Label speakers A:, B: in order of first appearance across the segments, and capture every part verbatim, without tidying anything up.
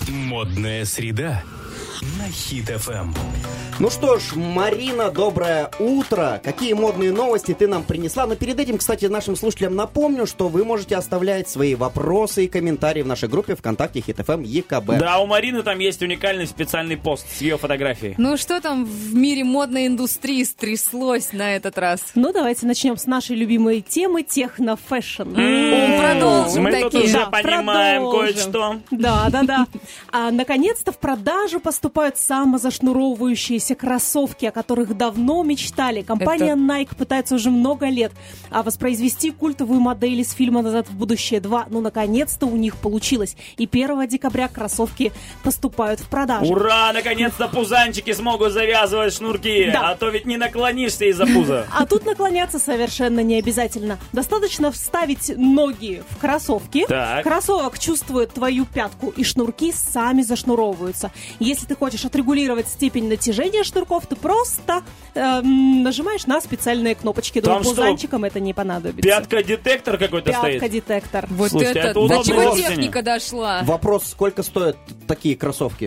A: Модная среда на Хит эф эм.
B: Ну что ж, Марина, доброе утро. Какие модные новости ты нам принесла? Но перед этим, кстати, нашим слушателям напомню, что вы можете оставлять свои вопросы и комментарии в нашей группе ВКонтакте Хит эф эм ЕКБ.
C: Да, у Марины там есть уникальный специальный пост с ее фотографией.
D: Ну что там в мире модной индустрии стряслось на этот раз?
E: Ну, давайте начнем с нашей любимой темы техно-фэшн.
D: М-м-м, продолжим
C: Мы
D: такие.
C: тут уже
E: Да,
C: понимаем
E: продолжим.
C: кое-что.
E: Да, да, да. А, наконец-то в продажу поступают самозашнуровывающиеся кроссовки, о которых давно мечтали. Компания
D: Это-
E: Nike пытается уже много лет а, воспроизвести культовую модель из фильма «Назад в будущее два». Ну, наконец-то у них получилось. И первого декабря кроссовки поступают в продажу.
C: Ура! Наконец-то пузанчики смогут завязывать шнурки.
E: Да.
C: А то ведь не наклонишься из-за пуза.
E: А тут наклоняться совершенно не обязательно. Достаточно вставить ноги в кроссовки.
C: Так.
E: Кроссовок чувствует твою пятку, и шнурки сами зашнуровываются. Если ты хочешь отрегулировать степень натяжения шнурков, ты просто эм, нажимаешь на специальные кнопочки.
C: Там
E: Думаю,
C: что,
E: пузанчикам это не понадобится.
C: Пятка-детектор какой-то стоит.
E: Пятка-детектор.
D: Вот
C: Слушайте,
D: это,
C: это
D: до
C: удобно
D: чего
C: вовсе не.
D: техника дошла?
B: Вопрос, сколько стоят такие кроссовки?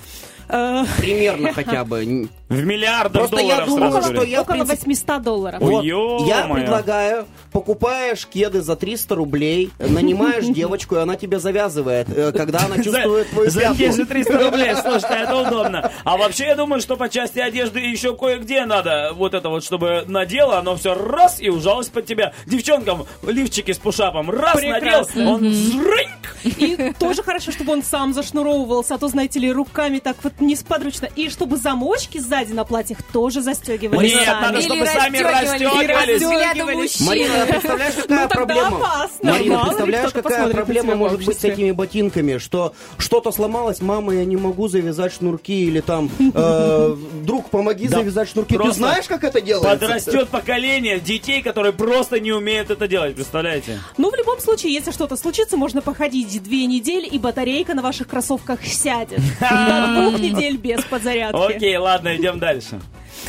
E: Э,
B: Примерно хотя бы.
C: В миллиардах
B: Просто я
C: долларов
B: думаю,
C: сразу
B: что
C: говорю.
B: я, в
E: Около
B: принципе,
E: восемьсот долларов.
C: Ой,
B: Вот,
C: ё-моё.
B: я предлагаю, покупаешь кеды за триста рублей, нанимаешь девочку, и она тебе завязывает, э, когда она чувствует твою
C: За
B: пятку.
C: те же триста рублей, слушайте, это удобно. А вообще, я думаю, что по части одежды еще кое-где надо вот это вот, чтобы надела, оно все раз и ужалось под тебя. Девчонкам лифчики с пушапом раз
E: Прекрасно.
C: надел, он зрыньк.
E: И тоже хорошо, чтобы он сам зашнуровывался, а то, знаете ли, руками так вот несподручно. И чтобы замочки сзади на платьях тоже застегивали
C: Нет,
E: сами.
C: надо,
D: Или
C: чтобы сами
D: расстегивались,
C: расстегивались.
D: взглядом мужчин.
B: Марина, представляешь, какая
E: Ну, тогда
B: проблема?
E: опасно.
B: Марина,
E: Мало ли
B: представляешь,
E: кто-то
B: какая
E: посмотрит на
B: проблема
E: тебя в
B: может быть с
E: обществе.
B: этими ботинками, что что-то сломалось, мама, я не могу завязать шнурки, или там, э, друг, помоги
C: Да
B: завязать шнурки. Ты
C: просто
B: знаешь, как это делается?
C: Подрастет поколение детей, которые просто не умеют это делать, представляете?
E: Ну, в любом случае, если что-то случится, можно походить две недели, и батарейка на ваших кроссовках сядет. До двух недель без подзарядки.
C: Окей, ладно, идем дальше.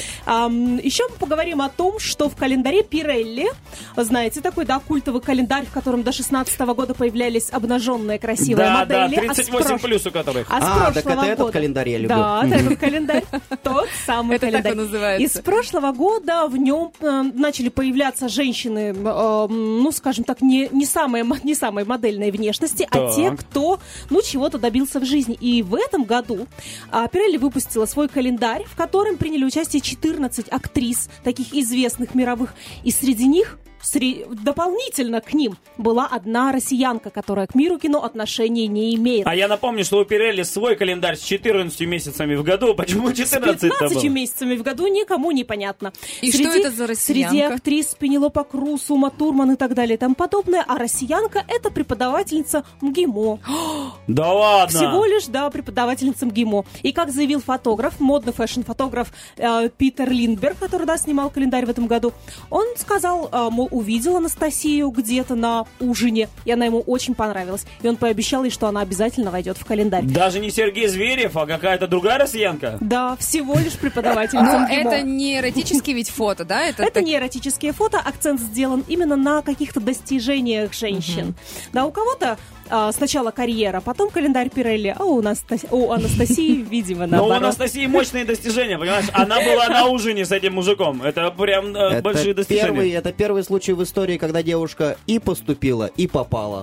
E: Ам, еще мы поговорим о том, что в календаре Пирелли, знаете, такой, да, культовый календарь, в котором до шестнадцатого года появлялись обнаженные красивые
C: Да, да,
E: модели.
C: тридцать
E: а с
C: восемь
E: прош-
C: плюс у которых.
E: А с
B: А, так
E: прошлого
B: это этот
E: года...
B: календарь я люблю.
E: Да, это этот календарь. Тот самый
D: Это так
E: календарь.
D: он называется.
E: И с прошлого года в нем э, начали появляться женщины, э, ну, скажем так, не, не, самые, мо- не самой модельной внешности, а
C: Так.
E: те, кто, ну, чего-то добился в жизни. И в этом году а, Пирелли выпустила свой календарь, в котором приняли участие четырнадцать актрис, таких известных мировых, и среди них сре- дополнительно к ним была одна россиянка, которая к миру кино отношения не имеет.
C: А я напомню, что у Пирелли свой календарь с четырнадцатью месяцами в году. Почему
E: С
C: четырнадцать-то
E: пятнадцатью
C: было?
E: месяцами в году никому не понятно.
D: И что это за россиянка?
E: Среди актрис Пенелопа Круз, Ума Турман и так далее и тому подобное. А россиянка — это преподавательница МГИМО.
C: Да ладно.
E: Всего лишь, да, преподавательница МГИМО. И как заявил фотограф, модный фэшн-фотограф э, Питер Линдберг, который, да, снимал календарь в этом году, он сказал, э, мол, увидел Анастасию где-то на ужине, и она ему очень понравилась. И он пообещал ей, что она обязательно войдет в календарь.
C: Даже не Сергей Зверев, а какая-то другая россиянка.
E: Да, всего лишь преподавательница
D: Но
E: МГИМО.
D: это не эротические ведь фото, да? Это,
E: Это
D: так-
E: не эротические фото, акцент сделан именно на каких-то достижениях женщин. Да, у кого-то а, сначала карьера, потом календарь Пирелли, а у, Настас- у Анастасии, видимо,
C: Но у
E: наоборот.
C: Анастасии мощные достижения, понимаешь? Она была на ужине с этим мужиком. Это прям э,
B: Это
C: большие достижения.
B: первый, это первый случай в истории, когда девушка и поступила, и попала.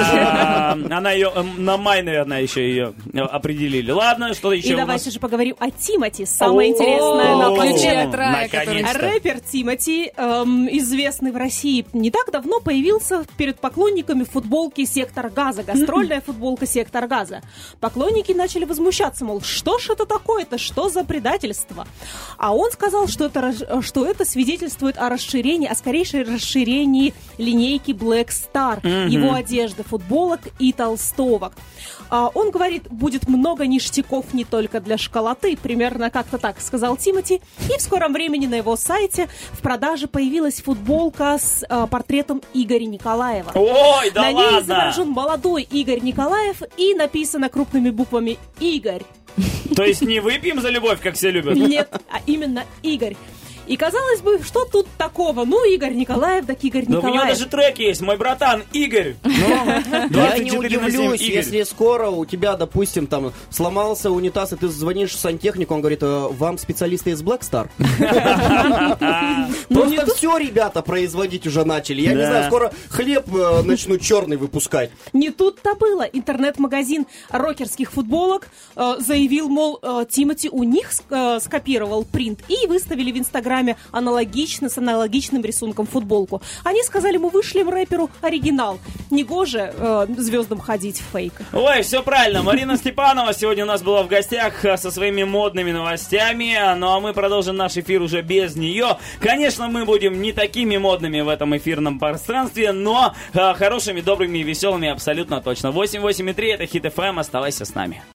C: Да, она ее э, на май, наверное, еще ее э, определили. Ладно, что еще
E: И
C: у нас?
E: давайте же поговорим о Тимати. Самое интересное
C: О,
E: на
D: ключи
E: планете.
D: от рая, который-
C: наконец-то.
E: Рэпер Тимати, эм, известный в России, не так давно появился перед поклонниками в футболке «Сектор Газа», гастрольная футболка «Сектор Газа». Поклонники начали возмущаться, мол, что ж это такое-то, что за предательство? А он сказал, что это, рас- что это свидетельствует о расширении, о скорейшем расширении линейки Black Star, его одежды, футболок и толстовок. А, он говорит, будет много ништяков не только для школоты, примерно как-то так сказал Тимати. И в скором времени на его сайте в продаже появилась футболка с а, портретом Игоря Николаева.
C: Ой, да
E: на ней
C: ладно.
E: изображен молодой Игорь Николаев и написано крупными буквами «Игорь».
C: То есть не выпьем за любовь, как все любят?
E: Нет, а именно Игорь. И казалось бы, что тут такого? Ну, Игорь Николаев, так Игорь
C: Да
E: Николаев.
C: у него даже трек есть, мой братан Игорь.
B: Я не
C: двадцать четыре на семь
B: удивлюсь,
C: Игорь.
B: если скоро у тебя, допустим, там сломался унитаз, и ты звонишь сантехнику, он говорит, «Э, вам специалисты из Black Star?
E: Ну, не
B: Просто
E: тут-
B: все ребята производить уже начали. Я не
C: Да.
B: знаю, скоро хлеб э, начнут черный выпускать.
E: Не тут-то было. Интернет-магазин рокерских футболок э, заявил, мол, э, Тимати у них ск- э, скопировал принт и выставили в Инстаграме аналогично, с аналогичным рисунком футболку. Они сказали, мы вышлем рэперу оригинал. Негоже э, звездам ходить в фейк.
C: Ой, все правильно. Марина Степанова сегодня у нас была в гостях а, со своими модными новостями. Ну а мы продолжим наш эфир уже без нее. Конечно, мы будем не такими модными в этом эфирном пространстве, но а, хорошими, добрыми и веселыми абсолютно точно. восемь восемь и три это Хит эф эм. Оставайся с нами.